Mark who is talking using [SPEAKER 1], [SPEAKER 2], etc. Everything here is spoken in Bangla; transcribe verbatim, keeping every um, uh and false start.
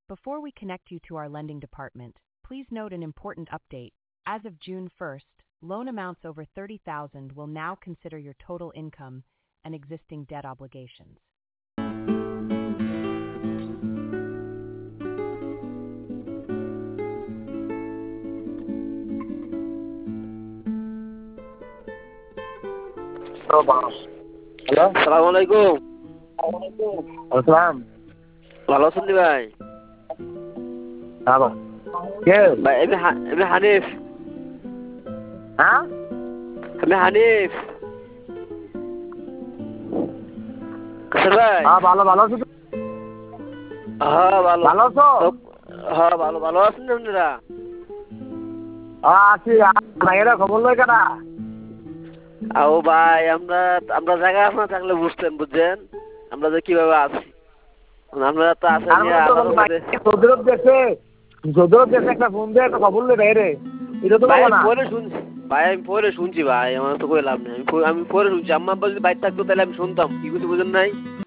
[SPEAKER 1] Before we connect you to our lending department, please note an important update. As of June first, loan amounts over thirty thousand will now consider your total income and existing debt obligations.
[SPEAKER 2] Hello,
[SPEAKER 3] আসসালামু আলাইকুম।
[SPEAKER 2] আসসালাম।
[SPEAKER 3] ভালো আছেন নি ভাই?
[SPEAKER 2] হ্যাঁ কে
[SPEAKER 3] ভাই আমি হা- আমি হানিফ।
[SPEAKER 2] হ্যাঁ
[SPEAKER 3] আমি হানিফ। কাসর ভাই?
[SPEAKER 2] হ্যাঁ ভালো ভালো আছো তো?
[SPEAKER 3] হ্যাঁ ভালো।
[SPEAKER 2] ভালো আছো?
[SPEAKER 3] তো- হ্যাঁ ভালো ভালো আছেন না আপনারা?
[SPEAKER 2] হ্যাঁ আছি। ভাইয়েরা খবর লয় কেনা?
[SPEAKER 3] আও ভাই আমরা আমরা জায়গা না থাকলে বুঝতেন, বুঝছেন আমরা যে কিভাবে আছি। আমরা তো
[SPEAKER 2] আর
[SPEAKER 3] আসেনি
[SPEAKER 2] মনে তো
[SPEAKER 3] আল্লাহর
[SPEAKER 2] ভাই
[SPEAKER 3] উপরে।
[SPEAKER 2] সদরত দেশে সদরত দেশে একটা ফোন দিয়ে একটা খবর লয় রে। এটা তো
[SPEAKER 3] ভাই
[SPEAKER 2] বলো
[SPEAKER 3] আমি
[SPEAKER 2] না।
[SPEAKER 3] পরে শুনছি, ভাই আমি পরে শুনছি ভাই, আমার তো কই লাভ নেই। আমি প- আমি পরে শুনছি, আম্মা আব্বা যদি বাইরে থাকতো তাহলে আমি শুনতাম, কি কিছু বুঝেন নাই।